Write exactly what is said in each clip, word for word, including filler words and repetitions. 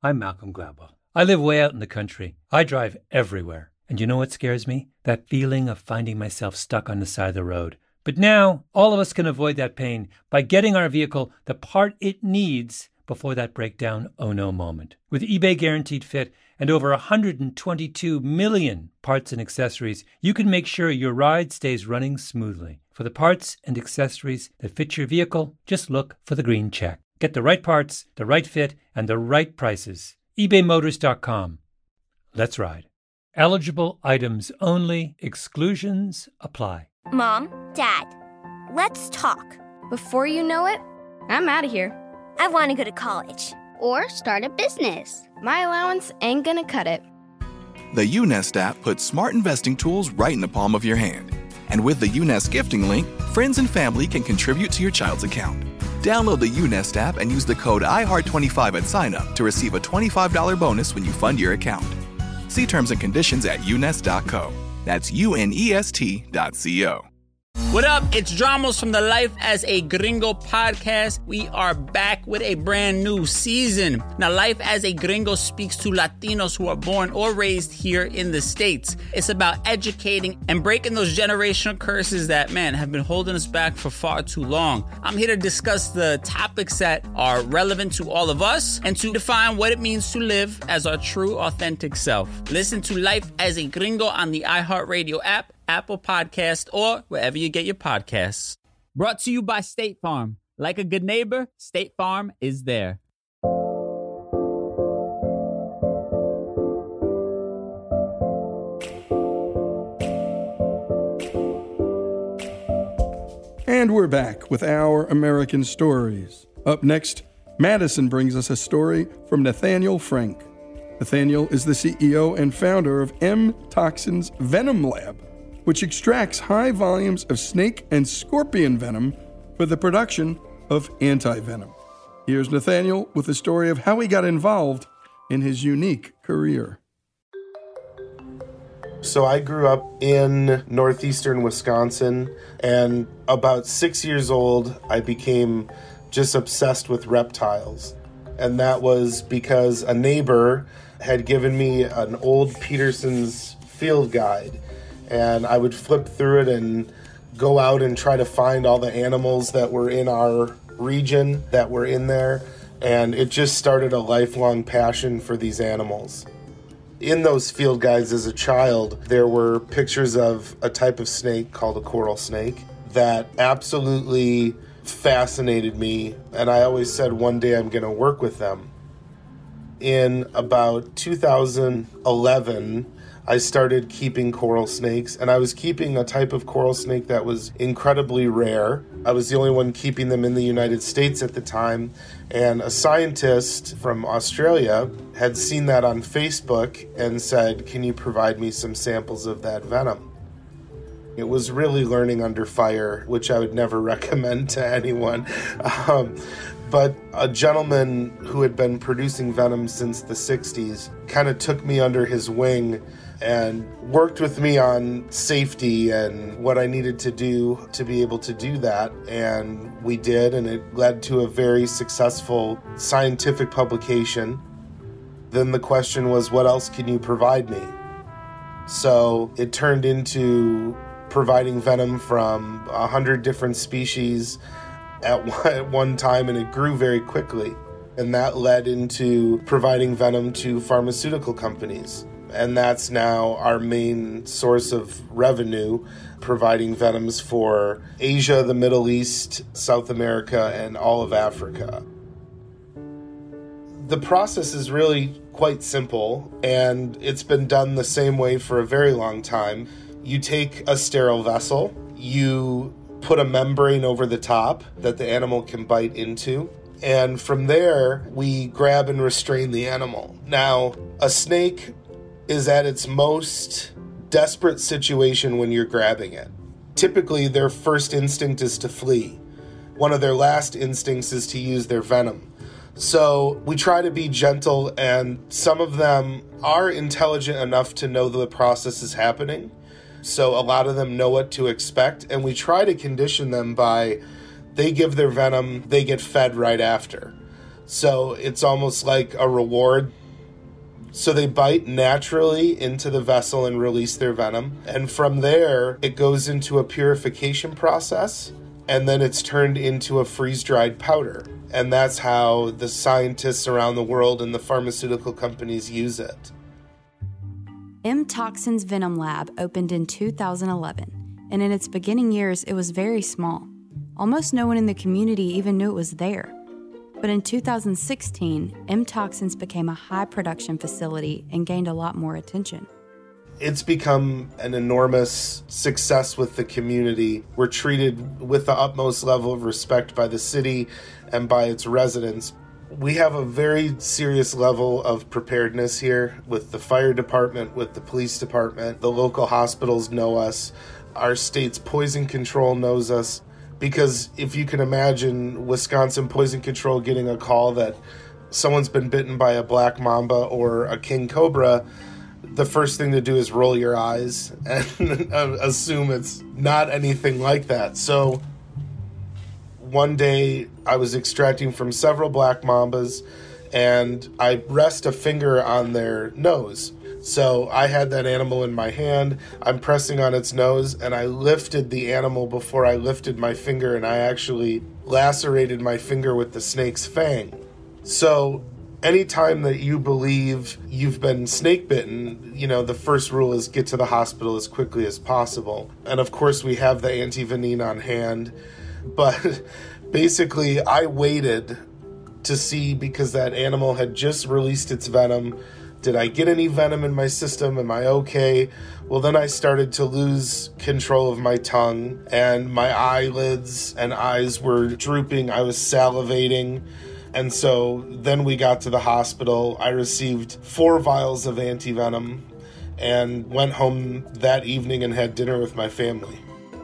I'm Malcolm Gladwell. I live way out in the country. I drive everywhere. And you know what scares me? That feeling of finding myself stuck on the side of the road. But now, all of us can avoid that pain by getting our vehicle the part it needs before that breakdown oh no moment. With eBay Guaranteed Fit and over one hundred twenty-two million parts and accessories, you can make sure your ride stays running smoothly. For the parts and accessories that fit your vehicle, just look for the green check. Get the right parts, the right fit, and the right prices. ebay motors dot com. Let's ride. Eligible items only. Exclusions apply. Mom, Dad, let's talk. Before you know it, I'm out of here. I want to go to college. Or start a business. My allowance ain't gonna cut it. The YouNest app puts smart investing tools right in the palm of your hand. And with the YouNest gifting link, friends and family can contribute to your child's account. Download the YouNest app and use the code I heart twenty-five at sign-up to receive a twenty-five dollars bonus when you fund your account. See terms and conditions at U N E S T dot co. That's U N E S T dot C O. What up? It's Dramos from the Life as a Gringo podcast. We are back with a brand new season. Now, Life as a Gringo speaks to Latinos who are born or raised here in the States. It's about educating and breaking those generational curses that, man, have been holding us back for far too long. I'm here to discuss the topics that are relevant to all of us and to define what it means to live as our true, authentic self. Listen to Life as a Gringo on the iHeartRadio app, Apple Podcast, or wherever you get your podcasts. Brought to you by State Farm. Like a good neighbor, State Farm is there. And we're back with Our American Stories. Up next, Madison brings us a story from Nathaniel Frank. Nathaniel is the C E O and founder of M-Toxin's Venom Lab, which extracts high volumes of snake and scorpion venom for the production of anti-venom. Here's Nathaniel with the story of how he got involved in his unique career. So I grew up in northeastern Wisconsin, and about six years old, I became just obsessed with reptiles. And that was because a neighbor had given me an old Peterson's field guide. And I would flip through it and go out and try to find all the animals that were in our region that were in there. And it just started a lifelong passion for these animals. In those field guides as a child, there were pictures of a type of snake called a coral snake that absolutely fascinated me. And I always said one day I'm going to work with them. In about two thousand eleven, I started keeping coral snakes, and I was keeping a type of coral snake that was incredibly rare. I was the only one keeping them in the United States at the time, and a scientist from Australia had seen that on Facebook and said, "Can you provide me some samples of that venom?" It was really learning under fire, which I would never recommend to anyone. Um, but a gentleman who had been producing venom since the sixties kind of took me under his wing and worked with me on safety and what I needed to do to be able to do that. And we did, and it led to a very successful scientific publication. Then the question was, what else can you provide me? So it turned into providing venom from a hundred different species at one time, and it grew very quickly. And that led into providing venom to pharmaceutical companies. And that's now our main source of revenue, providing venoms for Asia, the Middle East, South America, and all of Africa. The process is really quite simple, and it's been done the same way for a very long time. You take a sterile vessel, you put a membrane over the top that the animal can bite into, and from there, we grab and restrain the animal. Now, a snake is at its most desperate situation when you're grabbing it. Typically, their first instinct is to flee. One of their last instincts is to use their venom. So we try to be gentle, and some of them are intelligent enough to know the process is happening. So a lot of them know what to expect, and we try to condition them by they give their venom, they get fed right after. So it's almost like a reward. So they bite naturally into the vessel and release their venom. And from there, it goes into a purification process, and then it's turned into a freeze-dried powder. And that's how the scientists around the world and the pharmaceutical companies use it. M-Toxin's Venom Lab opened in two thousand eleven, and in its beginning years, it was very small. Almost no one in the community even knew it was there. But in two thousand sixteen, M-Toxins became a high-production facility and gained a lot more attention. It's become an enormous success with the community. We're treated with the utmost level of respect by the city and by its residents. We have a very serious level of preparedness here with the fire department, with the police department. The local hospitals know us. Our state's poison control knows us. Because if you can imagine Wisconsin Poison Control getting a call that someone's been bitten by a black mamba or a king cobra, the first thing to do is roll your eyes and assume it's not anything like that. So one day I was extracting from several black mambas, and I rest a finger on their nose. So I had that animal in my hand, I'm pressing on its nose, and I lifted the animal before I lifted my finger, and I actually lacerated my finger with the snake's fang. So anytime that you believe you've been snake bitten, you know, the first rule is get to the hospital as quickly as possible. And of course we have the antivenin on hand, but basically I waited to see, because that animal had just released its venom. Did I get any venom in my system? Am I okay? Well, then I started to lose control of my tongue, and my eyelids and eyes were drooping. I was salivating. And so then we got to the hospital. I received four vials of antivenom and went home that evening and had dinner with my family.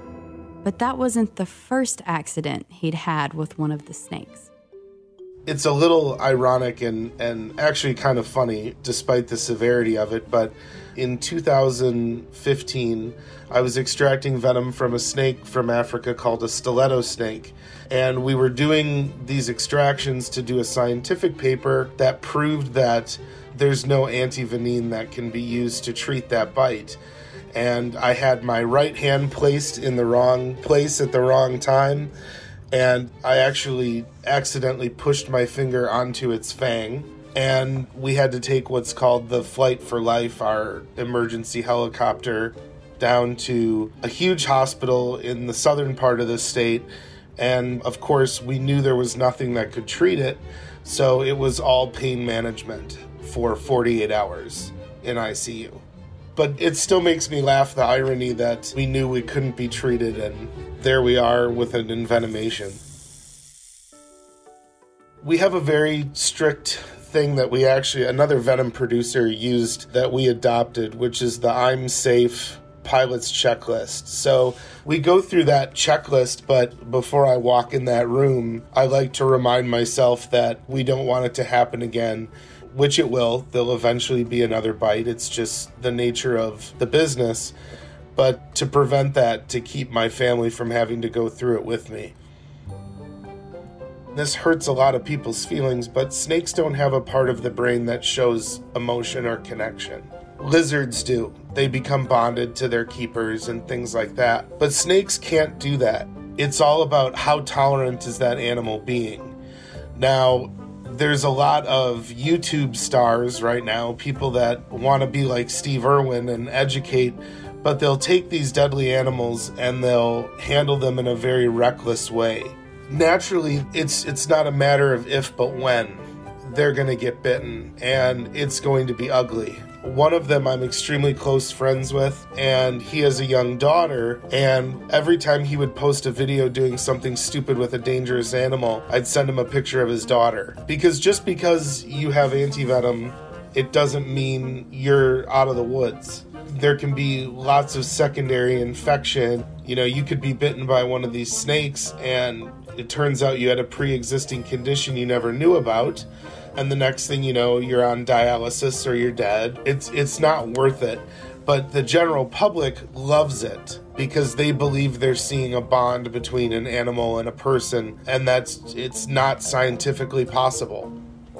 But that wasn't the first accident he'd had with one of the snakes. It's a little ironic and, and actually kind of funny, despite the severity of it, but in two thousand fifteen, I was extracting venom from a snake from Africa called a stiletto snake, and we were doing these extractions to do a scientific paper that proved that there's no antivenin that can be used to treat that bite. And I had my right hand placed in the wrong place at the wrong time, and I actually accidentally pushed my finger onto its fang, and we had to take what's called the Flight for Life, our emergency helicopter, down to a huge hospital in the southern part of the state, and of course we knew there was nothing that could treat it, so it was all pain management for forty-eight hours in I C U. But it still makes me laugh, the irony that we knew we couldn't be treated, and there we are with an envenomation. We have a very strict thing that we actually, another venom producer used that we adopted, which is the I'm Safe pilot's checklist. So we go through that checklist, but before I walk in that room, I like to remind myself that we don't want it to happen again, which it will. There'll eventually be another bite. It's just the nature of the business. But to prevent that, to keep my family from having to go through it with me. This hurts a lot of people's feelings, but snakes don't have a part of the brain that shows emotion or connection. Lizards do. They become bonded to their keepers and things like that. But snakes can't do that. It's all about how tolerant is that animal being. Now, there's a lot of YouTube stars right now, people that want to be like Steve Irwin and educate, but they'll take these deadly animals and they'll handle them in a very reckless way. Naturally, it's it's not a matter of if but when they're going to get bitten, and it's going to be ugly. One of them I'm extremely close friends with, and he has a young daughter, and every time he would post a video doing something stupid with a dangerous animal, I'd send him a picture of his daughter. Because just because you have antivenom, it doesn't mean you're out of the woods. There can be lots of secondary infection. You know, you could be bitten by one of these snakes, and it turns out you had a pre-existing condition you never knew about, and the next thing you know, you're on dialysis or you're dead. It's it's not worth it. but the general public loves it because they believe they're seeing a bond between an animal and a person, and that's it's not scientifically possible.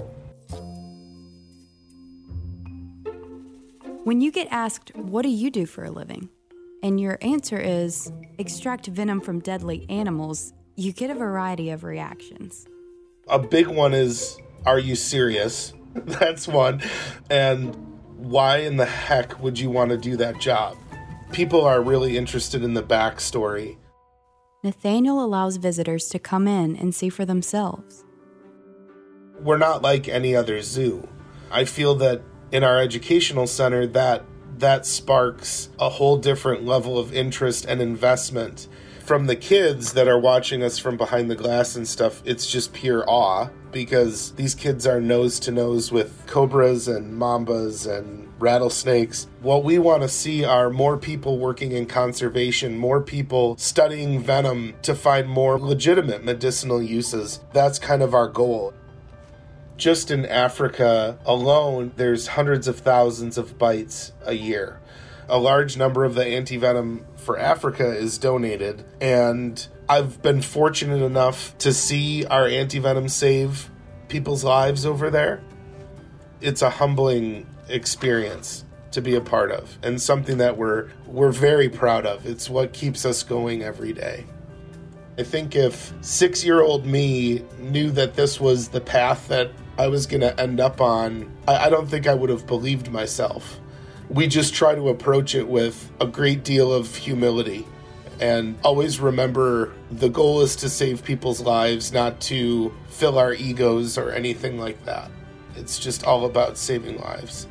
When you get asked, what do you do for a living? And your answer is, extract venom from deadly animals, you get a variety of reactions. A big one is, are you serious? That's one. And why in the heck would you want to do that job? People are really interested in the backstory. Nathaniel allows visitors to come in and see for themselves. We're not like any other zoo. I feel that in our educational center, that that sparks a whole different level of interest and investment. From the kids that are watching us from behind the glass and stuff, it's just pure awe, because these kids are nose to nose with cobras and mambas and rattlesnakes. What we want to see are more people working in conservation, more people studying venom to find more legitimate medicinal uses. That's kind of our goal. Just in Africa alone, there's hundreds of thousands of bites a year. A large number of the antivenom for Africa is donated, and I've been fortunate enough to see our antivenom save people's lives over there. It's a humbling experience to be a part of, and something that we're we're very proud of. It's what keeps us going every day. I think if six-year-old me knew that this was the path that I was going to end up on, I, I don't think I would have believed myself. We just try to approach it with a great deal of humility and always remember the goal is to save people's lives, not to fill our egos or anything like that. It's just all about saving lives.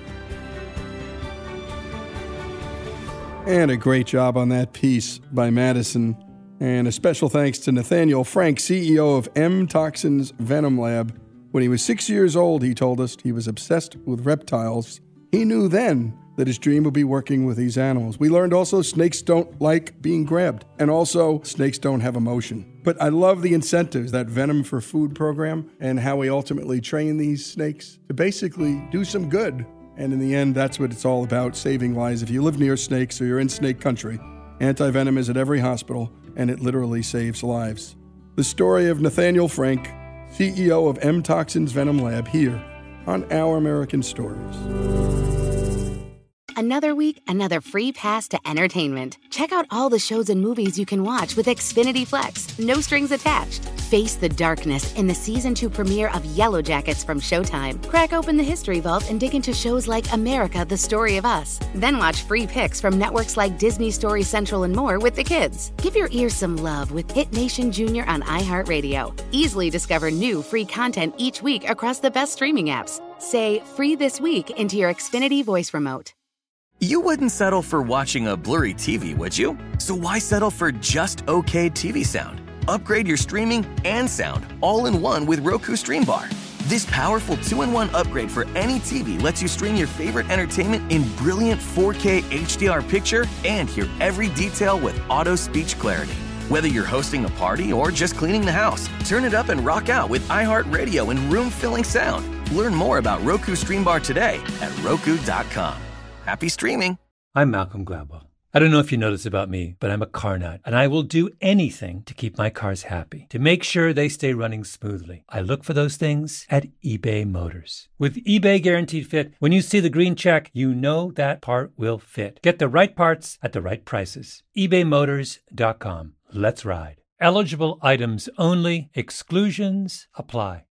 And a great job on that piece by Madison. And a special thanks to Nathaniel Frank, C E O of M-Toxin's Venom Lab. When he was six years old, he told us he was obsessed with reptiles. He knew then that his dream would be working with these animals. We learned also snakes don't like being grabbed, and also snakes don't have emotion. But I love the incentives, that Venom for Food program, and how we ultimately train these snakes to basically do some good. And in the end, that's what it's all about, saving lives. If you live near snakes or you're in snake country, anti-venom is at every hospital, and it literally saves lives. The story of Nathaniel Frank, C E O of M-Toxin's Venom Lab, here on Our American Stories. Another week, another free pass to entertainment. Check out all the shows and movies you can watch with Xfinity Flex. No strings attached. Face the darkness in the season two premiere of Yellow Jackets from Showtime. Crack open the history vault and dig into shows like America, The Story of Us. Then watch free picks from networks like Disney Story Central and more with the kids. Give your ears some love with Hit Nation Junior on iHeartRadio. Easily discover new free content each week across the best streaming apps. Say free this week into your Xfinity voice remote. You wouldn't settle for watching a blurry T V, would you? So why settle for just okay T V sound? Upgrade your streaming and sound all in one with Roku Stream Bar. This powerful two in one upgrade for any T V lets you stream your favorite entertainment in brilliant four K H D R picture and hear every detail with auto speech clarity. Whether you're hosting a party or just cleaning the house, turn it up and rock out with iHeartRadio and room-filling sound. Learn more about Roku Stream Bar today at roku dot com. Happy streaming. I'm Malcolm Gladwell. I don't know if you know this about me, but I'm a car nut, and I will do anything to keep my cars happy, to make sure they stay running smoothly. I look for those things at eBay Motors. With eBay Guaranteed Fit, when you see the green check, you know that part will fit. Get the right parts at the right prices. ebay motors dot com. Let's ride. Eligible items only. Exclusions apply.